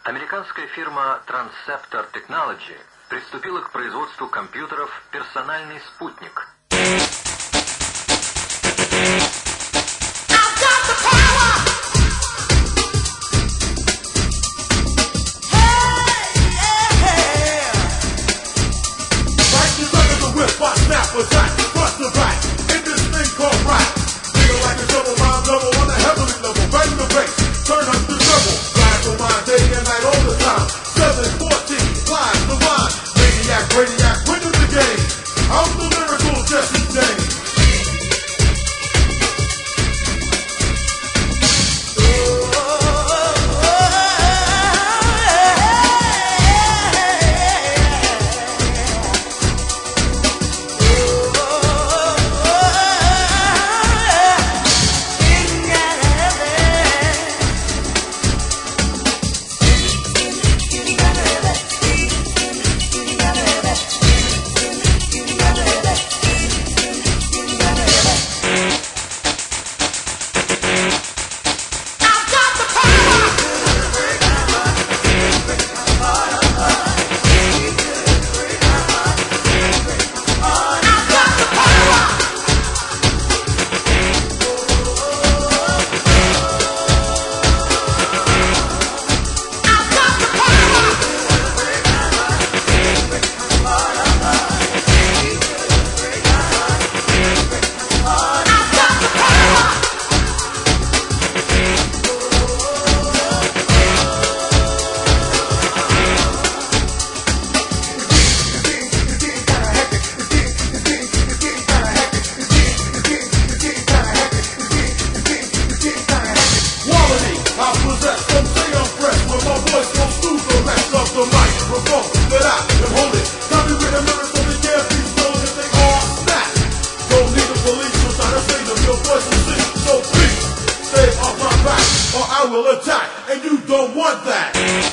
Американская фирма Transceptor Technology приступила к производству компьютеров «Персональный спутник». Radiac, winning the game. I'm the lyrical Jesse James. I will attack, and you don't want that.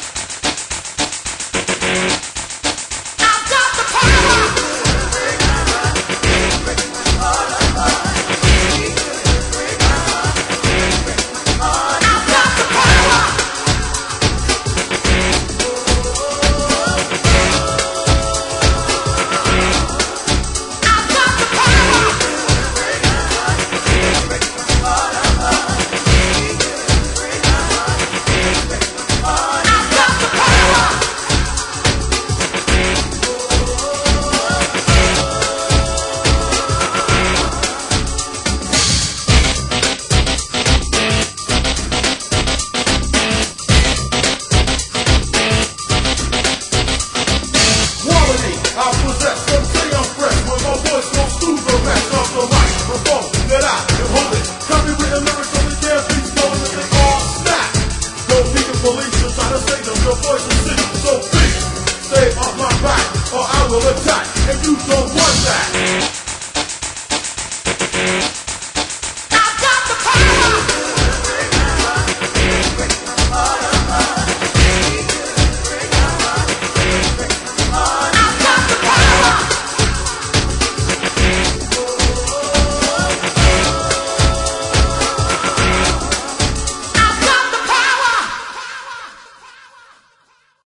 I possess some say I'm fresh when my voice goes through the rest of the microphone that I can hold it. Copywritten lyrics on the damn beat flowing and they all snap. Don't need the police to try to say them, your voice is sick. So please, stay off my back or I will attack, and you don't want that.